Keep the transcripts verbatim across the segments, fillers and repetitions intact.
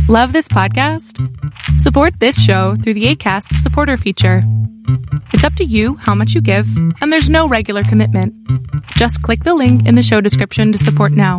Love this podcast? Support this show through the Acast supporter feature. It's up to you how much you give, and there's no regular commitment. Just click the link in the show description to support now.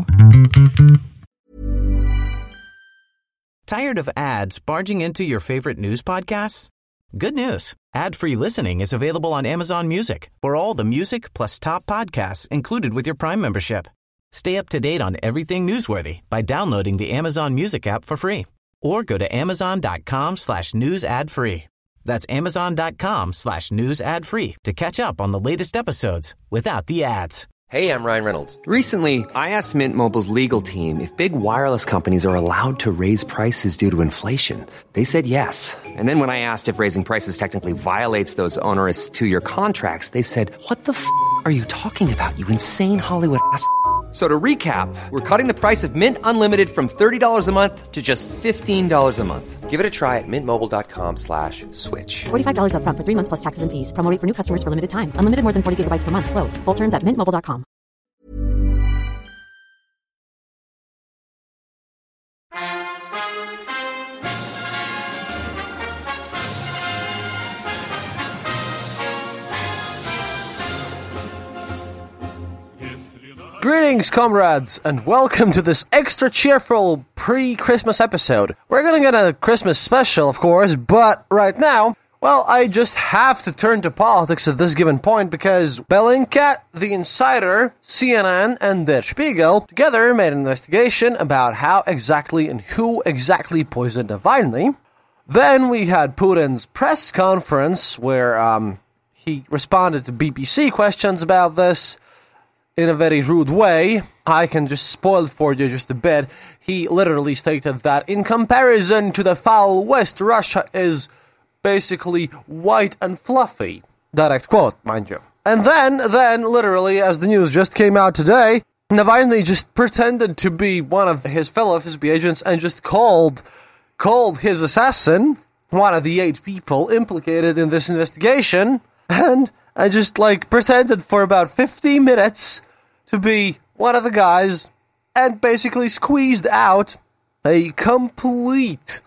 Tired of ads barging into your favorite news podcasts? Good news. Ad-free listening is available on Amazon Music for all the music plus top podcasts included with your Prime membership. Stay up to date on everything newsworthy by downloading the Amazon Music app for free or go to amazon.com slash news ad free. That's amazon.com slash news ad free to catch up on the latest episodes without the ads. Hey, I'm Ryan Reynolds. Recently, I asked Mint Mobile's legal team if big wireless companies are allowed to raise prices due to inflation. They said yes. And then when I asked if raising prices technically violates those onerous two-year contracts, they said, what the f*** are you talking about, you insane Hollywood ass f- So to recap, we're cutting the price of Mint Unlimited from thirty dollars a month to just fifteen dollars a month. Give it a try at mintmobile.com slash switch. forty-five dollars up front for three months plus taxes and fees. Promo rate for new customers for limited time. Unlimited more than forty gigabytes per month. Slows full terms at mint mobile dot com. Greetings, comrades, and welcome to this extra cheerful pre-Christmas episode. We're gonna get a Christmas special, of course, but right now, well, I just have to turn to politics at this given point because Bellingcat, The Insider, C N N, and Der Spiegel together made an investigation about how exactly and who exactly poisoned Navalny. Then we had Putin's press conference where um, he responded to B B C questions about this in a very rude way. I can just spoil it for you just a bit. He literally stated that in comparison to the foul West, Russia is basically white and fluffy. Direct quote, mind you. And then, then, literally, as the news just came out today, Navalny just pretended to be one of his fellow F S B agents and just called, called his assassin, one of the eight people implicated in this investigation, and I just, like, pretended for about fifteen minutes to be one of the guys, and basically squeezed out a complete,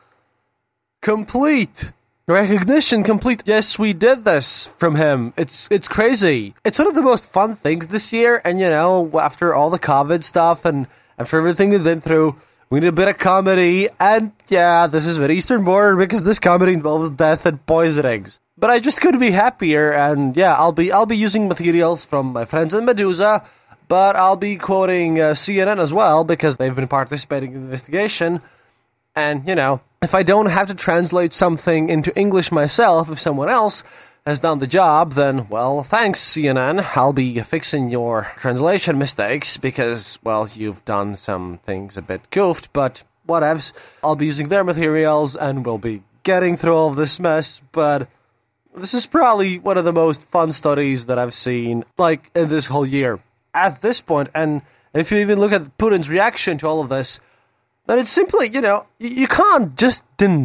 complete recognition, complete, yes, we did this from him. It's it's crazy. It's one of the most fun things this year, and you know, after all the COVID stuff, and after everything we've been through, we need a bit of comedy, and yeah, this is very Eastern Border, because this comedy involves death and poisonings. But I just couldn't be happier, and yeah, I'll be I'll be using materials from my friends in Medusa, but I'll be quoting uh, C N N as well, because they've been participating in the investigation. And, you know, if I don't have to translate something into English myself, if someone else has done the job, then, well, thanks, C N N. I'll be fixing your translation mistakes, because, well, you've done some things a bit goofed, but whatevs. I'll be using their materials, and we'll be getting through all of this mess, but this is probably one of the most fun studies that I've seen, like, in this whole year. At this point, and if you even look at Putin's reaction to all of this, then it's simply, you know, you, you can't just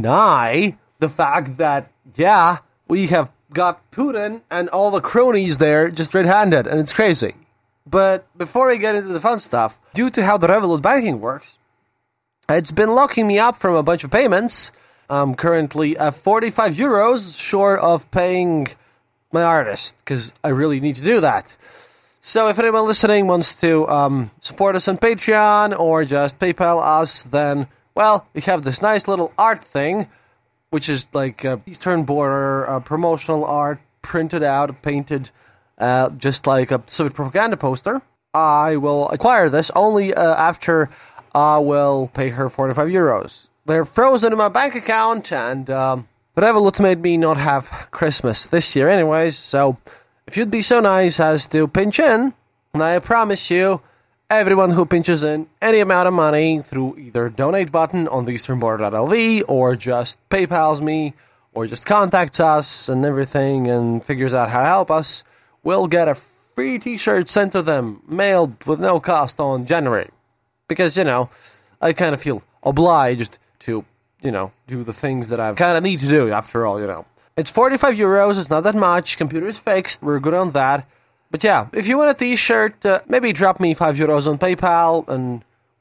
deny the fact that, yeah, we have got Putin and all the cronies there just red-handed, and it's crazy. But before we get into the fun stuff, due to how the Revolut banking works, it's been locking me up from a bunch of payments. I'm currently at forty-five euros short of paying my artist, because I really need to do that. So if anyone listening wants to um, support us on Patreon or just PayPal us, then, well, we have this nice little art thing, which is like uh, Eastern Border uh, promotional art, printed out, painted, uh, just like a Soviet propaganda poster. I will acquire this only uh, after I will pay her forty-five euros. They're frozen in my bank account, and um, Revolut made me not have Christmas this year anyways, so if you'd be so nice as to pinch in, and I promise you, everyone who pinches in any amount of money through either donate button on the eastern border dot l v or just PayPals me or just contacts us and everything and figures out how to help us, will get a free t-shirt sent to them, mailed with no cost on January. Because, you know, I kind of feel obliged to, you know, do the things that I kind of need to do after all, you know. It's forty-five euros, it's not that much, computer is fixed, we're good on that. But yeah, if you want a t-shirt, uh, maybe drop me five euros on PayPal, and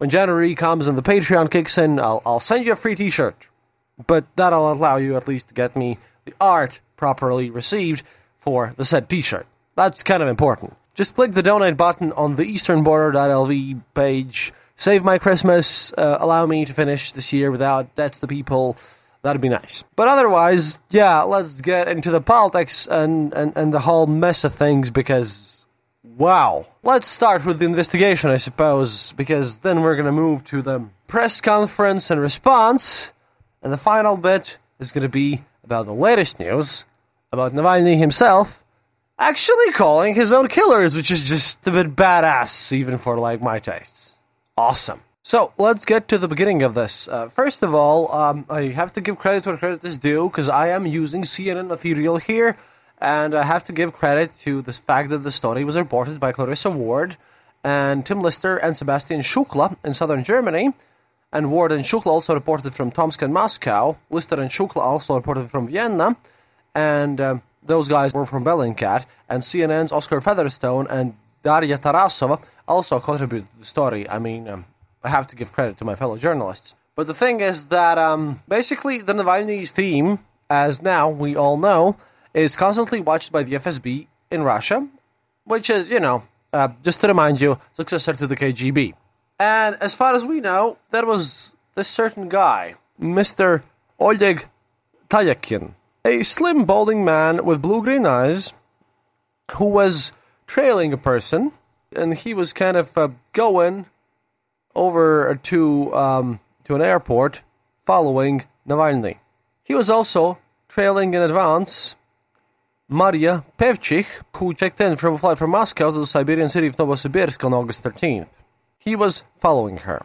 when January comes and the Patreon kicks in, I'll, I'll send you a free t-shirt. But that'll allow you at least to get me the art properly received for the said t-shirt. That's kind of important. Just click the donate button on the eastern border dot l v page. Save my Christmas. Uh, allow me to finish this year without debts to people. That'd be nice. But otherwise, yeah, let's get into the politics and, and, and the whole mess of things because, wow. Let's start with the investigation, I suppose, because then we're going to move to the press conference and response. And the final bit is going to be about the latest news about Navalny himself actually calling his own killers, which is just a bit badass, even for, like, my tastes. Awesome. So, let's get to the beginning of this. Uh, first of all, um, I have to give credit where credit is due, because I am using C N N Ethereal here, and I have to give credit to the fact that the story was reported by Clarissa Ward, and Tim Lister, and Sebastian Shukla in southern Germany, and Ward and Shukla also reported from Tomsk and Moscow. Lister and Shukla also reported from Vienna, and Um, those guys were from Bellingcat, and C N N's Oscar Featherstone and Daria Tarasova also contributed to the story. I mean, um, I have to give credit to my fellow journalists. But the thing is that, um, basically, the Navalny's team, as now we all know, is constantly watched by the F S B in Russia, which is, you know, uh, just to remind you, successor to the K G B. And as far as we know, there was this certain guy, Mister Oleg Tayakin, a slim, balding man with blue-green eyes who was trailing a person, and he was kind of uh, going over to um, to an airport following Navalny. He was also trailing in advance Maria Pevchik, who checked in from a flight from Moscow to the Siberian city of Novosibirsk on August thirteenth. He was following her.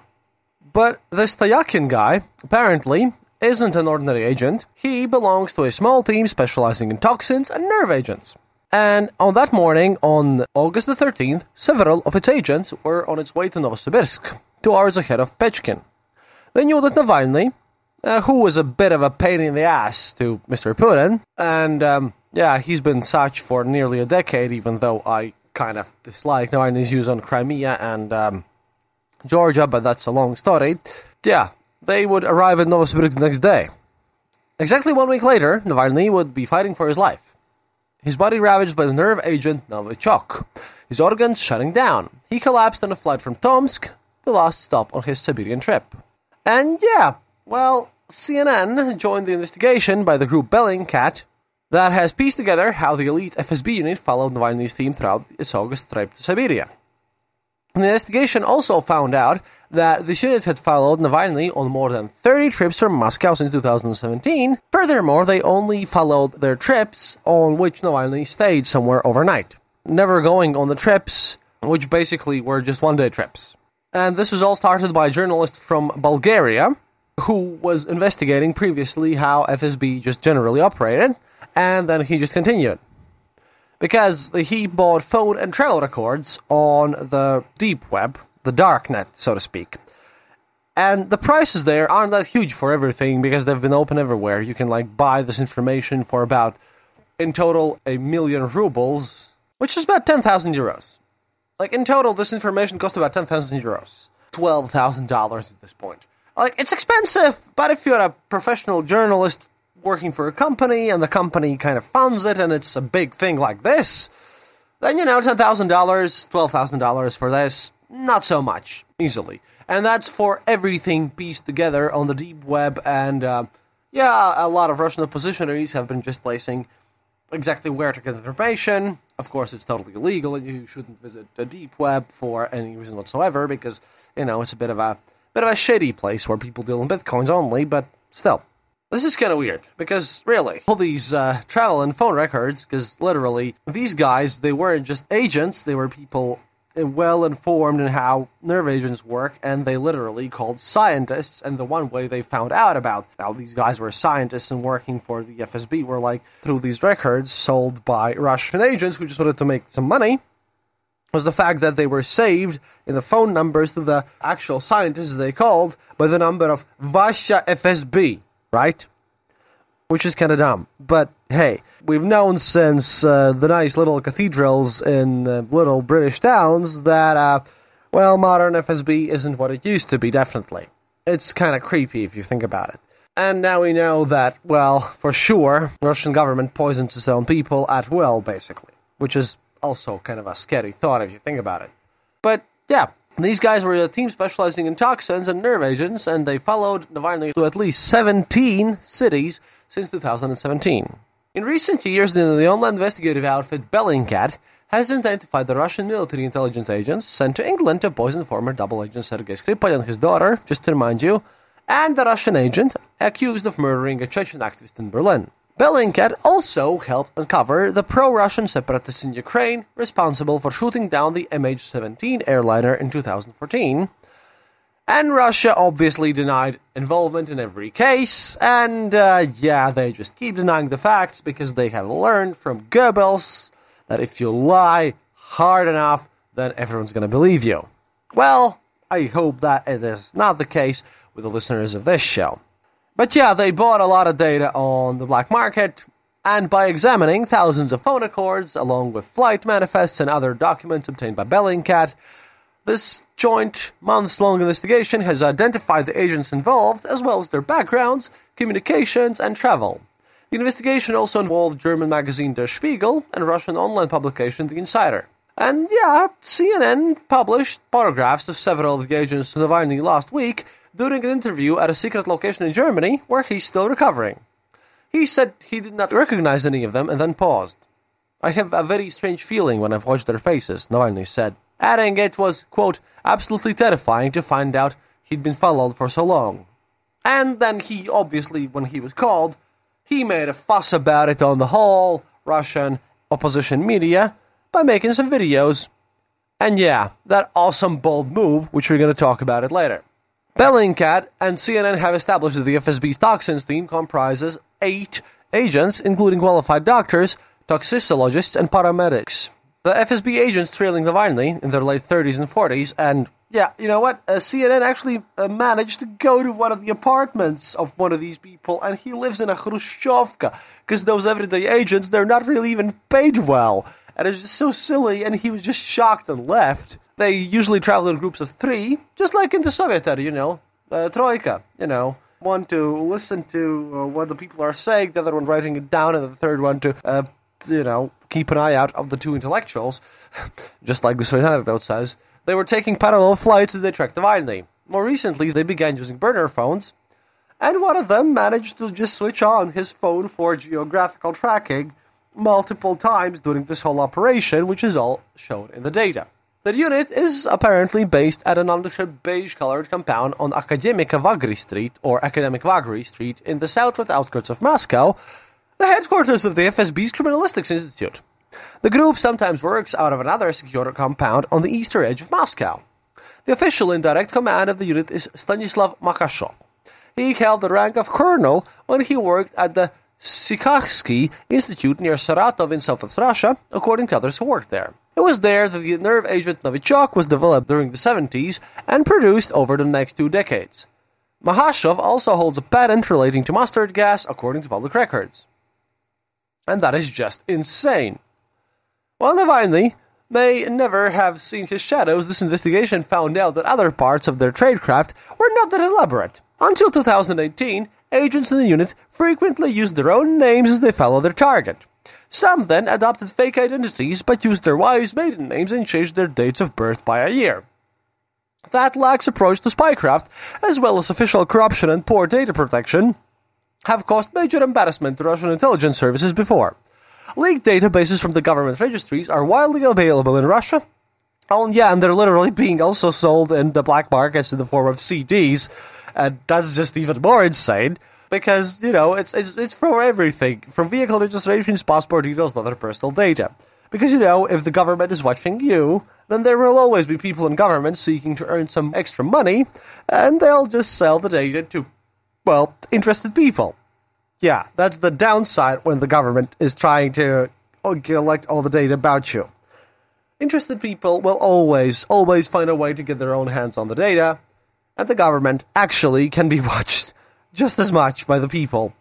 But this Tayakin guy, apparently, isn't an ordinary agent. He belongs to a small team specializing in toxins and nerve agents. And on that morning, on August the thirteenth, several of its agents were on its way to Novosibirsk, two hours ahead of Pechkin. They knew that Navalny, uh, who was a bit of a pain in the ass to Mister Putin, and um, yeah, he's been such for nearly a decade, even though I kind of dislike Navalny's views on Crimea and um, Georgia, but that's a long story. Yeah. They would arrive in Novosibirsk the next day. Exactly one week later, Navalny would be fighting for his life. His body ravaged by the nerve agent Novichok. His organs shutting down. He collapsed on a flight from Tomsk, the last stop on his Siberian trip. And yeah, well, C N N joined the investigation by the group Bellingcat that has pieced together how the elite F S B unit followed Navalny's team throughout its August trip to Siberia. The investigation also found out that this unit had followed Navalny on more than thirty trips from Moscow since two thousand seventeen. Furthermore, they only followed their trips on which Navalny stayed somewhere overnight, never going on the trips, which basically were just one-day trips. And this was all started by a journalist from Bulgaria, who was investigating previously how F S B just generally operated, and then he just continued. Because he bought phone and travel records on the deep web, the dark net, so to speak. And the prices there aren't that huge for everything because they've been open everywhere. You can, like, buy this information for about, in total, a million rubles, which is about ten thousand euros. Like, in total, this information cost about ten thousand euros. twelve thousand dollars at this point. Like, it's expensive, but if you're a professional journalist working for a company, and the company kind of funds it, and it's a big thing like this, then, you know, ten thousand dollars, twelve thousand dollars for this, not so much, easily. And that's for everything pieced together on the deep web, and, uh, yeah, a lot of Russian oppositionaries have been just placing exactly where to get information. Of course, it's totally illegal, and you shouldn't visit the deep web for any reason whatsoever, because, you know, it's a bit of a, bit of a shady place where people deal in bitcoins only, but still. This is kind of weird, because, really, all these uh, travel and phone records, because literally, these guys, they weren't just agents, they were people well-informed in how nerve agents work, and they literally called scientists, and the one way they found out about how these guys were scientists and working for the F S B were, like, through these records sold by Russian agents who just wanted to make some money, was the fact that they were saved in the phone numbers to the actual scientists they called by the number of Vasya F S B. Right? Which is kind of dumb. But, hey, we've known since uh, the nice little cathedrals in uh, little British towns that uh, Well, modern F S B isn't what it used to be, definitely. It's kind of creepy if you think about it. And now we know that, well, for sure, the Russian government poisons its own people at will, basically. Which is also kind of a scary thought if you think about it. But, yeah, these guys were a team specializing in toxins and nerve agents, and they followed Navalny to at least seventeen cities since two thousand seventeen. In recent years, the, the online investigative outfit Bellingcat has identified the Russian military intelligence agents sent to England to poison former double agent Sergei Skripal and his daughter, just to remind you, and the Russian agent accused of murdering a Chechen activist in Berlin. Bellingcat also helped uncover the pro-Russian separatists in Ukraine responsible for shooting down the M H seventeen airliner in two thousand fourteen. And Russia obviously denied involvement in every case, and uh, yeah, they just keep denying the facts because they have learned from Goebbels that if you lie hard enough, then everyone's going to believe you. Well, I hope that it is not the case with the listeners of this show. But yeah, they bought a lot of data on the black market, and by examining thousands of phone records, along with flight manifests and other documents obtained by Bellingcat, this joint, months-long investigation has identified the agents involved, as well as their backgrounds, communications, and travel. The investigation also involved German magazine Der Spiegel and Russian online publication The Insider. And yeah, C N N published photographs of several of the agents to Navalny last week, during an interview at a secret location in Germany, where he's still recovering. He said he did not recognize any of them and then paused. "I have a very strange feeling when I've watched their faces," Navalny said, adding it was, quote, absolutely terrifying to find out he'd been followed for so long. And then he, obviously, when he was called, he made a fuss about it on the whole Russian opposition media by making some videos. And yeah, that awesome bold move, which we're going to talk about it later. Bellingcat and C N N have established that the F S B's toxins team comprises eight agents, including qualified doctors, toxicologists, and paramedics. The F S B agents trailing Navalny in their late thirties and forties, and yeah, you know what? Uh, C N N actually uh, managed to go to one of the apartments of one of these people, and he lives in a Khrushchevka, because those everyday agents, they're not really even paid well, and it's just so silly, and he was just shocked and left. They usually travel in groups of three, just like in the Soviet era, you know, uh, Troika, you know. One to listen to uh, what the people are saying, the other one writing it down, and the third one to, uh, you know, keep an eye out of the two intellectuals, just like the Soviet anecdote says. They were taking parallel flights as they tracked Navalny. More recently, they began using burner phones, and one of them managed to just switch on his phone for geographical tracking multiple times during this whole operation, which is all shown in the data. The unit is apparently based at a nondescript beige-colored compound on Akademika Vagry Street, or Academic Vagry Street, in the southwest outskirts of Moscow, the headquarters of the F S B's Criminalistics Institute. The group sometimes works out of another secure compound on the eastern edge of Moscow. The official in direct command of the unit is Stanislav Makashov. He held the rank of colonel when he worked at the Sikarsky Institute near Saratov in southwest Russia, according to others who worked there. It was there that the nerve agent Novichok was developed during the seventies and produced over the next two decades. Mahashov also holds a patent relating to mustard gas, according to public records. And that is just insane. While Navalny may never have seen his shadows, this investigation found out that other parts of their tradecraft were not that elaborate. Until two thousand eighteen, agents in the unit frequently used their own names as they followed their target. Some then adopted fake identities but used their wives' maiden names and changed their dates of birth by a year. That lax approach to spycraft, as well as official corruption and poor data protection, have caused major embarrassment to Russian intelligence services before. Leaked databases from the government registries are widely available in Russia. Oh, yeah, and they're literally being also sold in the black markets in the form of C Ds, and that's just even more insane. Because, you know, it's it's it's for everything, from vehicle registrations, passport details, to other personal data. Because, you know, if the government is watching you, then there will always be people in government seeking to earn some extra money, and they'll just sell the data to, well, interested people. Yeah, that's the downside when the government is trying to collect all the data about you. Interested people will always, always find a way to get their own hands on the data, and the government actually can be watched just as much by the people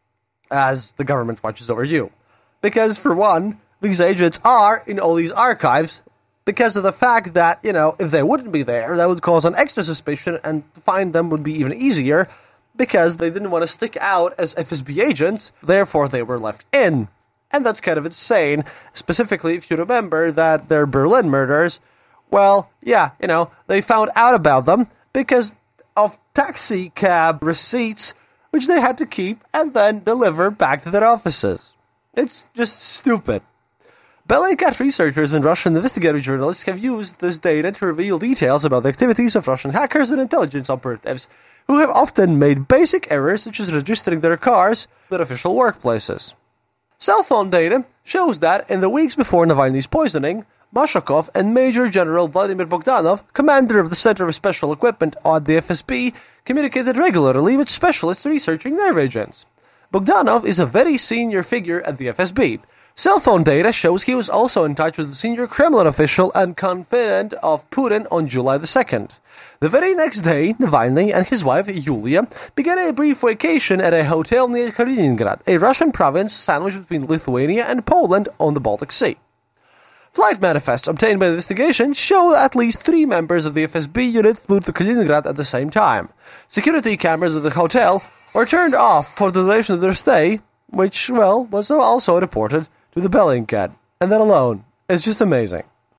as the government watches over you. Because, for one, these agents are in all these archives, because of the fact that, you know, if they wouldn't be there, that would cause an extra suspicion, and to find them would be even easier, because they didn't want to stick out as F S B agents, therefore they were left in. And that's kind of insane, specifically if you remember that their Berlin murders, well, yeah, you know, they found out about them because of taxi cab receipts, which they had to keep and then deliver back to their offices. It's just stupid. Bellingcat researchers and Russian investigative journalists have used this data to reveal details about the activities of Russian hackers and intelligence operatives, who have often made basic errors such as registering their cars at official workplaces. Cell phone data shows that in the weeks before Navalny's poisoning, Mashakov and Major General Vladimir Bogdanov, commander of the Center of Special Equipment at the F S B, communicated regularly with specialists researching nerve agents. Bogdanov is a very senior figure at the F S B. Cell phone data shows he was also in touch with a senior Kremlin official and confidant of Putin on July the second. The very next day, Navalny and his wife, Yulia, began a brief vacation at a hotel near Kaliningrad, a Russian province sandwiched between Lithuania and Poland on the Baltic Sea. Flight manifests obtained by the investigation show that at least three members of the F S B unit flew to Kaliningrad at the same time. Security cameras of the hotel were turned off for the duration of their stay, which, well, was also reported to the Bellingcat. And that alone is just amazing.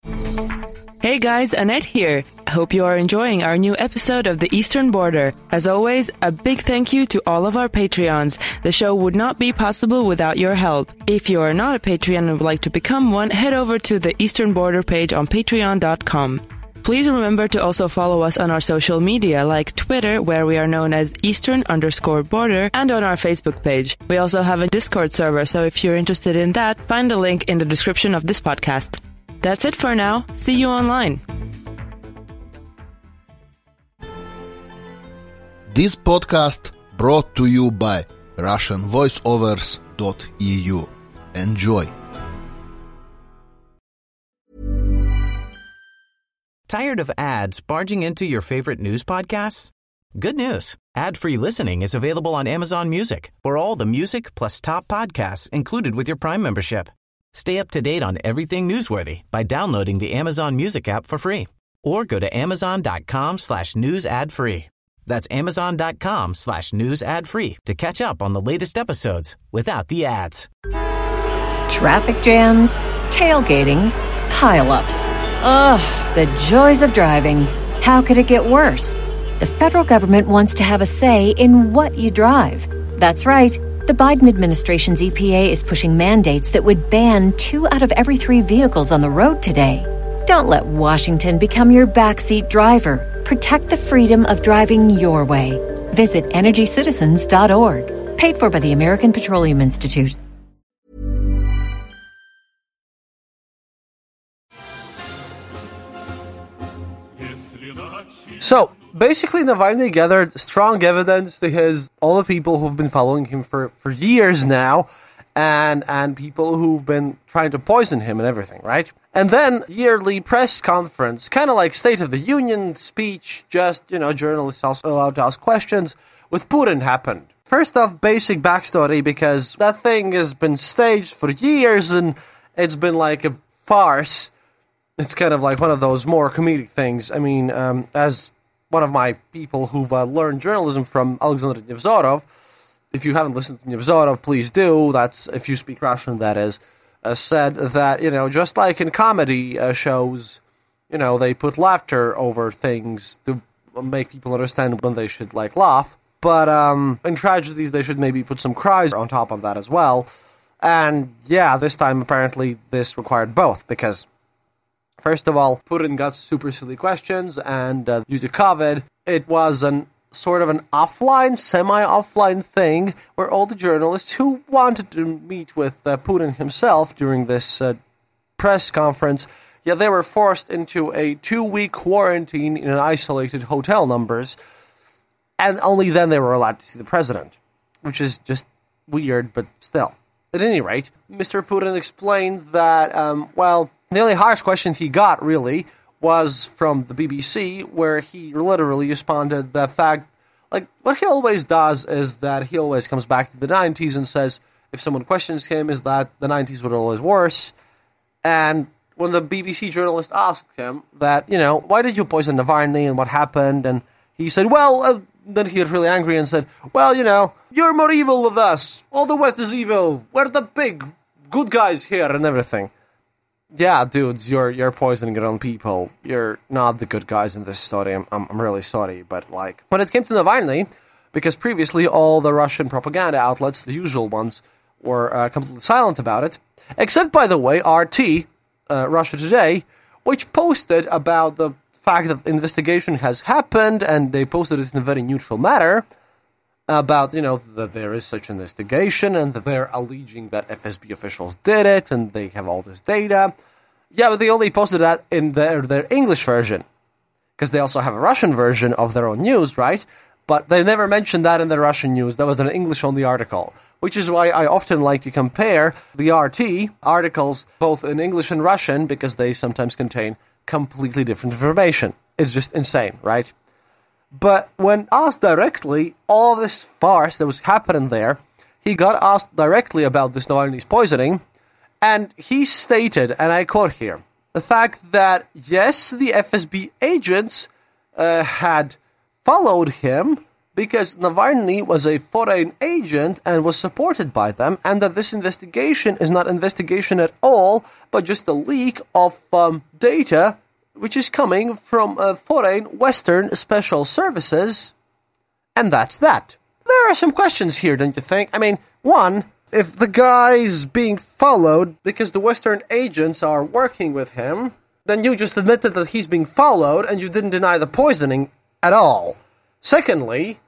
Hey guys, Annette here. Hope you are enjoying our new episode of The Eastern Border. As always, a big thank you to all of our Patreons. The show would not be possible without your help. If you are not a Patreon and would like to become one, head over to the Eastern Border page on patreon dot com. Please remember to also follow us on our social media like Twitter, where we are known as Eastern underscore border, and on our Facebook page. We also have a Discord server, so if you're interested in that, find the link in the description of this podcast. That's it for now. See you online. This podcast brought to you by Russian Voiceovers dot e u. Enjoy. Tired of ads barging into your favorite news podcasts? Good news. Ad-free listening is available on Amazon Music for all the music plus top podcasts included with your Prime membership. Stay up to date on everything newsworthy by downloading the Amazon Music app for free or go to amazon.com slash news ad free. That's amazon.com slash news ad free to catch up on the latest episodes without the ads. Traffic jams, tailgating, pile-ups. Ugh, the joys of driving. How could it get worse? The federal government wants to have a say in what you drive. That's right. The Biden administration's E P A is pushing mandates that would ban two out of every three vehicles on the road today. Don't let Washington become your backseat driver. Protect the freedom of driving your way. Visit energy citizens dot org. Paid for by the American Petroleum Institute. So, basically, Navalny gathered strong evidence to his all the people who've been following him for, for years now, and and people who've been trying to poison him and everything, right? And then yearly press conference, kind of like State of the Union speech, just, you know, journalists also allowed to ask questions, with Putin happened. First off, basic backstory, because that thing has been staged for years, and it's been like a farce. It's kind of like one of those more comedic things. I mean, um, as one of my people who've uh, learned journalism from Alexander Nevzorov, if you haven't listened to Nevzorov, please do. That's, if you speak Russian, that is, uh, said that, you know, just like in comedy uh, shows, you know, they put laughter over things to make people understand when they should, like, laugh. But um, in tragedies, they should maybe put some cries on top of that as well. And, yeah, this time, apparently, this required both, because first of all, Putin got super silly questions, and uh, due to COVID, it was an sort of an offline, semi-offline thing where all the journalists who wanted to meet with uh, Putin himself during this uh, press conference, yeah, they were forced into a two-week quarantine in an isolated hotel numbers, and only then they were allowed to see the president, which is just weird, but still. At any rate, Mister Putin explained that, um, well, the only harsh question he got, really, was from the B B C, where he literally responded the fact, like, what he always does is that he always comes back to the nineties and says, if someone questions him, is that the nineties were always worse, and when the B B C journalist asked him that, you know, why did you poison Navalny and what happened? And he said, well, uh, then he got really angry and said, well, you know, you're more evil than us. All the West is evil. We're the big good guys here and everything. Yeah, dudes, you're you're poisoning your own people. You're not the good guys in this story. I'm, I'm, I'm really sorry. But, like, when it came to Navalny, because previously all the Russian propaganda outlets, the usual ones, were uh, completely silent about it, except, by the way, R T, uh, Russia Today, which posted about the fact that the investigation has happened, and they posted it in a very neutral manner, about, you know, that there is such investigation, and that they're alleging that F S B officials did it, and they have all this data. Yeah, but they only posted that in their, their English version, because they also have a Russian version of their own news, right? But they never mentioned that in the Russian news. That was an English-only article, which is why I often like to compare the R T articles both in English and Russian, because they sometimes contain completely different information. It's just insane, right? But when asked directly, all this farce that was happening there, he got asked directly about this Navalny's poisoning, and he stated, and I quote here, the fact that, yes, the F S B agents uh, had followed him because Navalny was a foreign agent and was supported by them, and that this investigation is not investigation at all, but just a leak of um, data which is coming from uh, foreign Western special services, and that's that. There are some questions here, don't you think? I mean, one, if the guy's being followed because the Western agents are working with him, then you just admitted that he's being followed and you didn't deny the poisoning at all. Secondly,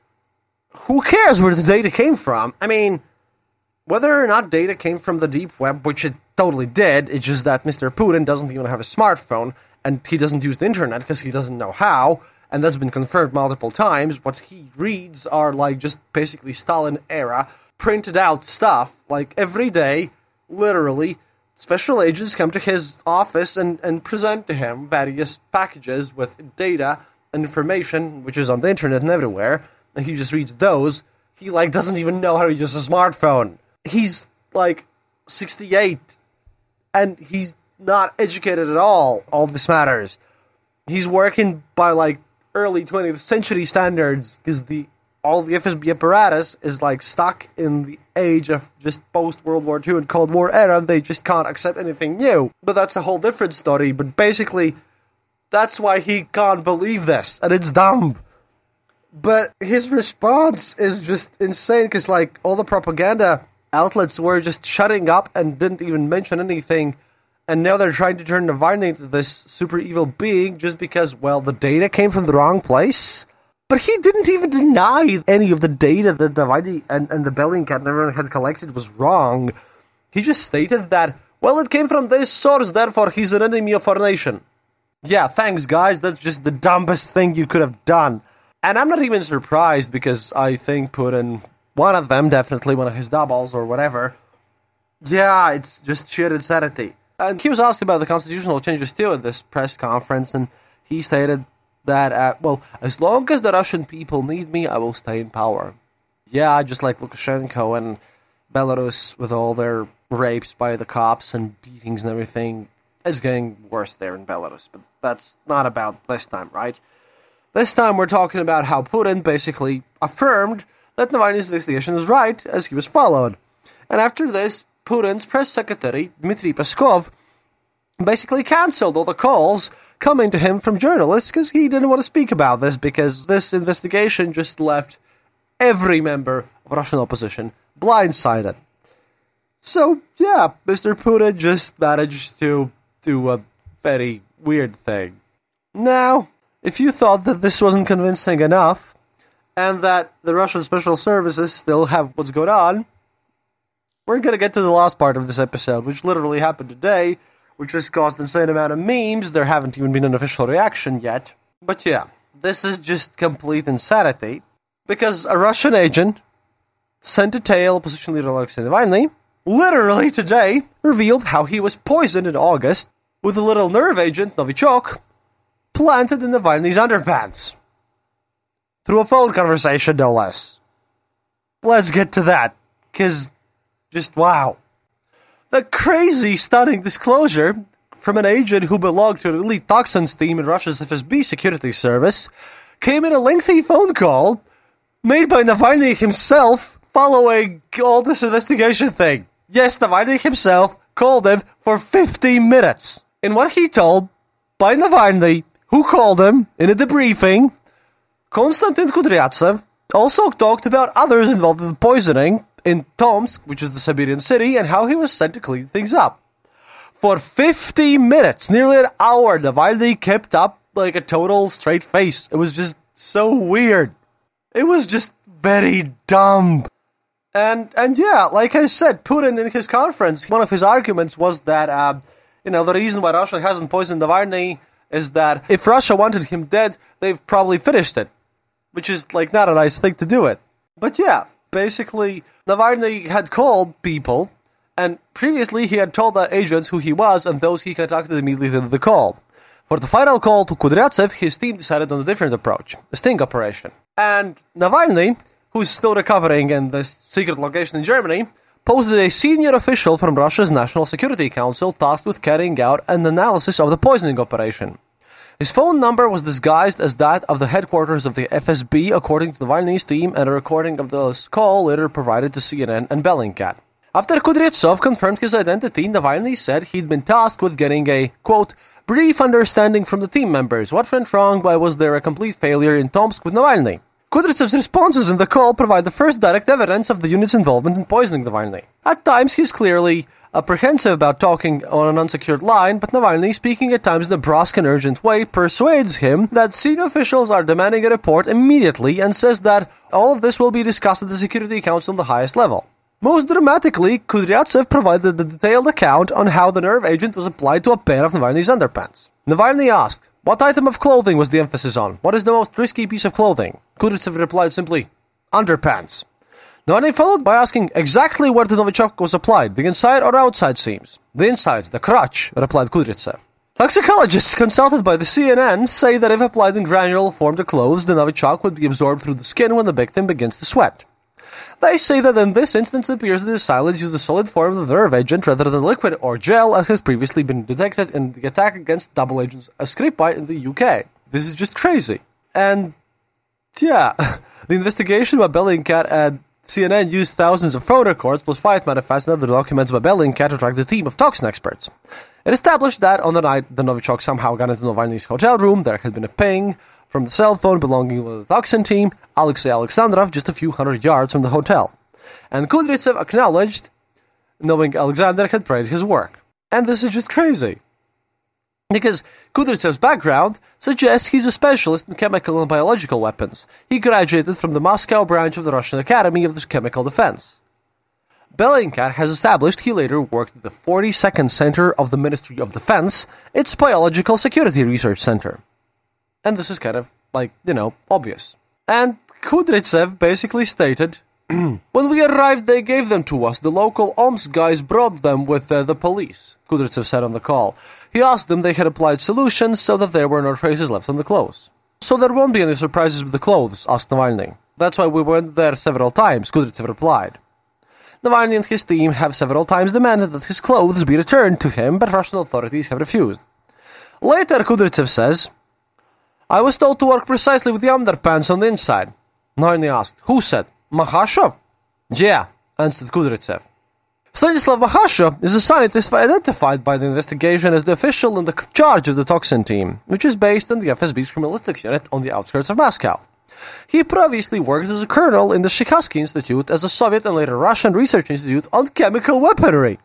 who cares where the data came from? I mean, whether or not data came from the deep web, which it totally did, it's just that Mister Putin doesn't even have a smartphone, and he doesn't use the internet because he doesn't know how, and that's been confirmed multiple times. What he reads are, like, just basically Stalin-era, printed out stuff. Like, every day, literally, special agents come to his office and, and present to him various packages with data and information, which is on the internet and everywhere, and he just reads those. He, like, doesn't even know how to use a smartphone. He's, like, sixty-eight, and he's not educated at all. All this matters. He's working by, like, early twentieth century standards, because the all the F S B apparatus is, like, stuck in the age of just post-World War Two and Cold War era, and they just can't accept anything new. But that's a whole different story. But basically, that's why he can't believe this, and it's dumb. But his response is just insane, because, like, all the propaganda outlets were just shutting up and didn't even mention anything, and now they're trying to turn Navalny into this super evil being just because, well, the data came from the wrong place. But he didn't even deny any of the data that Navalny and, and the Bellingcat and everyone had collected was wrong. He just stated that, well, it came from this source, therefore he's an enemy of our nation. Yeah, thanks, guys. That's just the dumbest thing you could have done. And I'm not even surprised, because I think Putin, one of them, definitely one of his doubles or whatever, yeah, it's just sheer insanity. And he was asked about the constitutional changes too at this press conference, and he stated that, uh, well, as long as the Russian people need me, I will stay in power. Yeah, just like Lukashenko and Belarus with all their rapes by the cops and beatings and everything. It's getting worse there in Belarus, but that's not about this time, right? This time we're talking about how Putin basically affirmed that Navalny's investigation is right, as he was followed. And after this, Putin's press secretary, Dmitry Peskov, basically cancelled all the calls coming to him from journalists because he didn't want to speak about this, because this investigation just left every member of Russian opposition blindsided. So, yeah, Mister Putin just managed to do a very weird thing. Now, if you thought that this wasn't convincing enough, and that the Russian special services still have what's going on, we're going to get to the last part of this episode, which literally happened today, which has caused an insane amount of memes. There haven't even been an official reaction yet. But yeah, this is just complete insanity, because a Russian agent sent to tail opposition leader Alexei Navalny, literally today, revealed how he was poisoned in August with a little nerve agent, Novichok, planted in Navalny's underpants. Through a phone conversation, no less. Let's get to that, because just wow. The crazy, stunning disclosure from an agent who belonged to an elite toxins team in Russia's F S B security service came in a lengthy phone call made by Navalny himself following all this investigation thing. Yes, Navalny himself called him for fifty minutes. In what he told by Navalny, who called him in a debriefing, Konstantin Kudryavtsev also talked about others involved in the poisoning in Tomsk, which is the Siberian city, and how he was sent to clean things up. For fifty minutes, nearly an hour, Navalny kept up like a total straight face. It was just so weird. It was just very dumb. And, and yeah, like I said, Putin in his conference, one of his arguments was that, uh, you know, the reason why Russia hasn't poisoned Navalny is that if Russia wanted him dead, they've probably finished it. Which is, like, not a nice thing to do it. But yeah, basically, Navalny had called people, and previously he had told the agents who he was, and those he contacted immediately to the call. For the final call to Kudryavtsev, his team decided on a different approach, a sting operation. And Navalny, who's still recovering in this secret location in Germany, posted a senior official from Russia's National Security Council tasked with carrying out an analysis of the poisoning operation. His phone number was disguised as that of the headquarters of the F S B, according to Navalny's team, and a recording of the call later provided to C N N and Bellingcat. After Kudryavtsev confirmed his identity, Navalny said he'd been tasked with getting a, quote, brief understanding from the team members. What went wrong? Why was there a complete failure in Tomsk with Navalny? Kudryavtsev's responses in the call provide the first direct evidence of the unit's involvement in poisoning Navalny. At times, he's clearly apprehensive about talking on an unsecured line, but Navalny, speaking at times in a brusque and urgent way, persuades him that senior officials are demanding a report immediately and says that all of this will be discussed at the Security Council on the highest level. Most dramatically, Kudryavtsev provided the detailed account on how the nerve agent was applied to a pair of Navalny's underpants. Navalny asked, what item of clothing was the emphasis on? What is the most risky piece of clothing? Kudryavtsev replied simply, underpants. Navalny followed by asking exactly where the Novichok was applied, the inside or outside seams. The inside, the crotch, replied Kudryavtsev. Toxicologists consulted by the C N N say that if applied in granule form to clothes, the Novichok would be absorbed through the skin when the victim begins to sweat. They say that in this instance it appears that the assailants used the solid form of the nerve agent rather than liquid or gel, as has previously been detected in the attack against double agents Skripal in the U K. This is just crazy. And, yeah, the investigation by Bellingcat and C N N used thousands of phone records plus fight manifests and other documents by Bellingcat to track the team of toxin experts. It established that on the night the Novichok somehow got into Navalny's hotel room, there had been a ping from the cell phone belonging to the toxin team, Alexei Alexandrov, just a few hundred yards from the hotel. And Kudryavtsev acknowledged knowing Alexander had praised his work. And this is just crazy. Because Kudryavtsev's background suggests he's a specialist in chemical and biological weapons. He graduated from the Moscow branch of the Russian Academy of Chemical Defense. Bellingcat has established he later worked at the forty-second Center of the Ministry of Defense, its Biological Security Research Center. And this is kind of, like, you know, obvious. And Kudryavtsev basically stated, when we arrived, they gave them to us. The local Omsk guys brought them with uh, the police, Kudryavtsev said on the call. He asked them they had applied solutions so that there were no traces left on the clothes. So there won't be any surprises with the clothes, asked Navalny. That's why we went there several times, Kudryavtsev replied. Navalny and his team have several times demanded that his clothes be returned to him, but Russian authorities have refused. Later, Kudryavtsev says, I was told to work precisely with the underpants on the inside. Navalny asked, who said? Mahashov? Yeah, answered Kudryavtsev. Stanislav Mahashov is a scientist identified by the investigation as the official in the charge of the toxin team, which is based on the F S B's criminalistics unit on the outskirts of Moscow. He previously worked as a colonel in the Shikharsky Institute as a Soviet and later Russian research institute on chemical weaponry.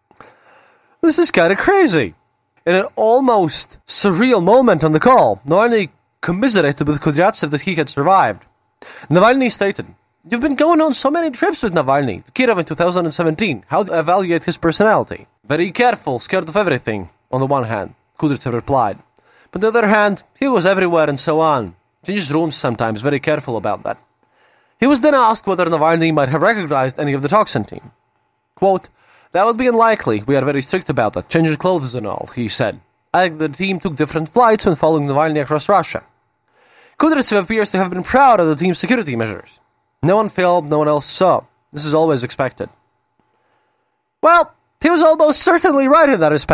This is kind of crazy. In an almost surreal moment on the call, Navalny commiserated with Kudryavtsev that he had survived. Navalny stated, You've been going on so many trips with Navalny, to Kirov in two thousand seventeen. How do you evaluate his personality? Very careful, scared of everything, on the one hand, Kudryavtsev replied. But on the other hand, he was everywhere and so on. Changes rooms sometimes, very careful about that. He was then asked whether Navalny might have recognized any of the toxin team. Quote, That would be unlikely, we are very strict about that, changing clothes and all, he said. I think the team took different flights when following Navalny across Russia. Kudryavtsev appears to have been proud of the team's security measures. No one filmed, no one else saw. This is always expected. Well, he was almost certainly right in that respect.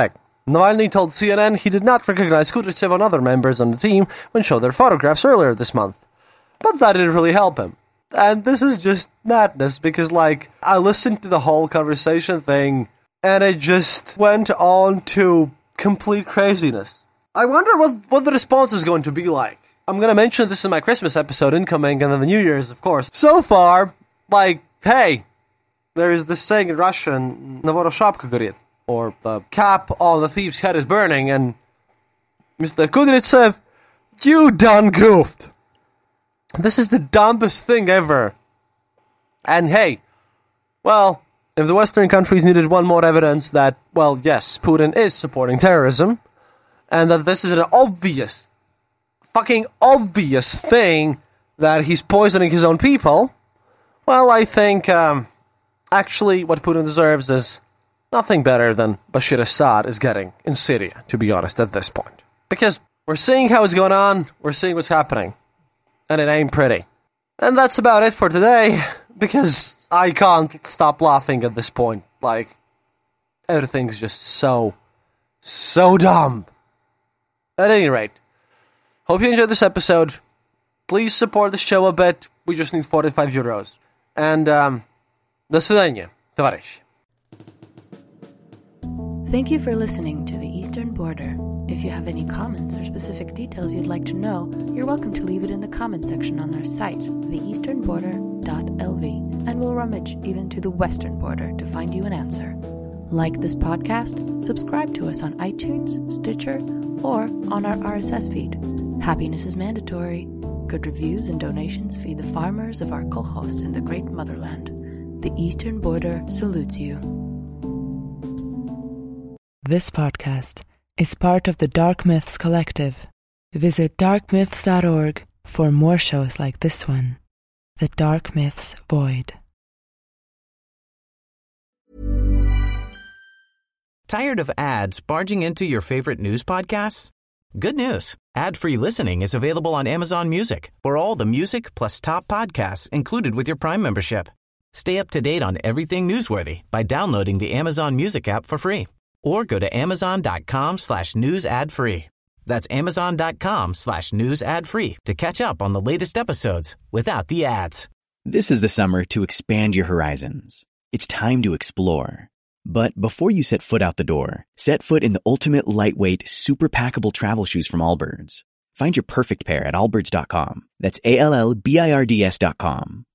Navalny told C N N he did not recognize Kudrytsev and other members on the team when showed their photographs earlier this month. But that didn't really help him. And this is just madness, because, like, I listened to the whole conversation thing, and it just went on to complete craziness. I wonder what, what the response is going to be like. I'm going to mention this in my Christmas episode incoming, and then the New Year's, of course. So far, like, hey, there is this saying in Russian, "Navoro shapka gorit," or the cap on the thief's head is burning, and Mister Kudrytsev, you done goofed. This is the dumbest thing ever. And hey, well, if the Western countries needed one more evidence that, well, yes, Putin is supporting terrorism, and that this is an obvious, fucking obvious thing that he's poisoning his own people, well, I think, um, actually what Putin deserves is nothing better than Bashar Assad is getting in Syria, to be honest, at this point. Because we're seeing how it's going on, we're seeing what's happening. And it ain't pretty. And that's about it for today, because I can't stop laughing at this point. Like, everything's just so, so dumb. At any rate, hope you enjoyed this episode. Please support the show a bit. We just need forty-five euros. And, um, до свидания, товарищи. Thank you for listening to The Eastern Border. If you have any comments or specific details you'd like to know, you're welcome to leave it in the comment section on our site, the eastern border dot l v, and we'll rummage even to the western border to find you an answer. Like this podcast, subscribe to us on iTunes, Stitcher, or on our R S S feed. Happiness is mandatory. Good reviews and donations feed the farmers of our kolkhozs in the great motherland. The Eastern Border salutes you. This podcast is part of the Dark Myths Collective. Visit dark myths dot org for more shows like this one, The Dark Myths Void. Tired of ads barging into your favorite news podcasts? Good news. Ad-free listening is available on Amazon Music for all the music plus top podcasts included with your Prime membership. Stay up to date on everything newsworthy by downloading the Amazon Music app for free. Or go to amazon.com slash news ad free. That's amazon.com slash news ad free to catch up on the latest episodes without the ads. This is the summer to expand your horizons. It's time to explore. But before you set foot out the door, set foot in the ultimate lightweight, super packable travel shoes from Allbirds. Find your perfect pair at allbirds dot com. That's A L L B I R D S dot com.